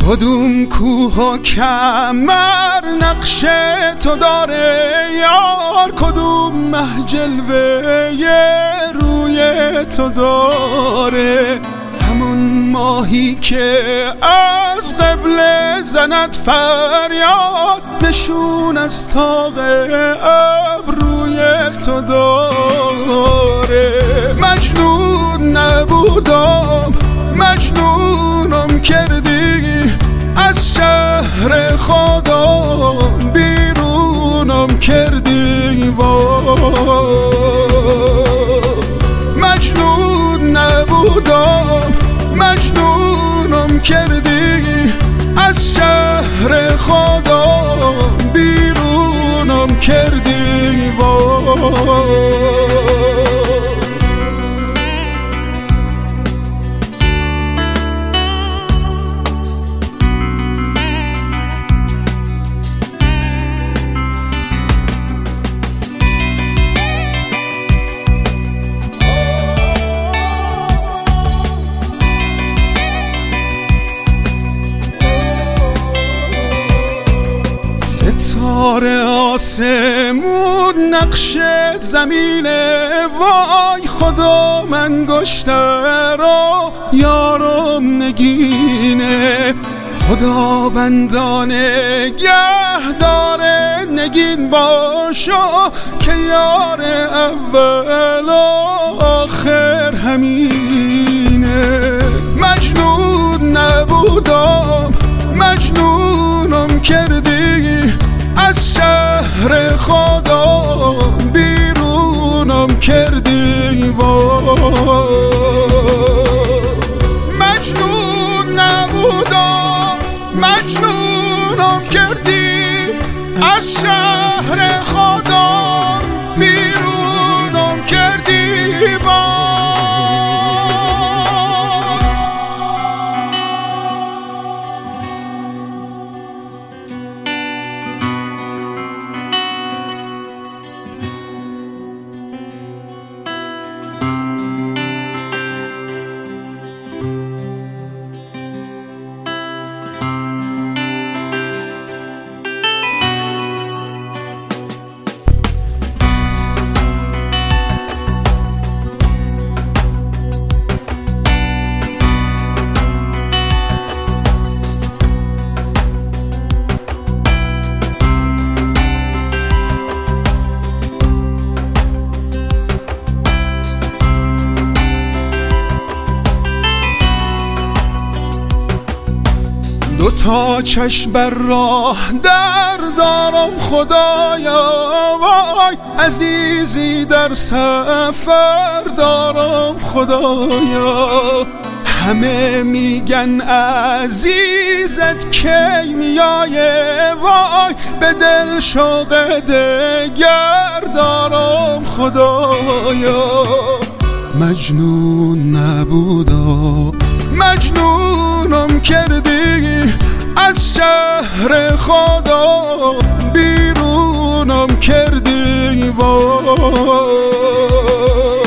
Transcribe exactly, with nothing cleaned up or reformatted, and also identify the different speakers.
Speaker 1: کدوم کوه و کمر نقش تو داره یار، کدوم مه جلوه روی تو داره، همون ماهی که از قبل زند فریاد، نشون از طاق ابروی تو داره. مجنون نبودم مجنونم کردی، از شهر خودم بیرونم کردی. مجنون نبودم مجنونم کردی، از شهر خودم بیرونم کردی. ستاره آسمون نقش زمینه، وای خدا من گشته را یارم نگینه. خداوندان نگه داره نگین باشا، که یار اول آخر همینه. مجنون نبودم مجنونم کردی، از شهر خودم بیرونم کردی. مجنون نبودم مجنونم کردی، از شهر خودم بیرونم کردی. دو تا چشم بر راه در دارم خدایا، وای عزیزی در سفر دارم خدایا. همه میگن عزیزت کی میایه، وای به دل شوق دگر دارم خدایا. مجنون نبودم مجنونم کردی، از شهر خودم بیرونم کردی.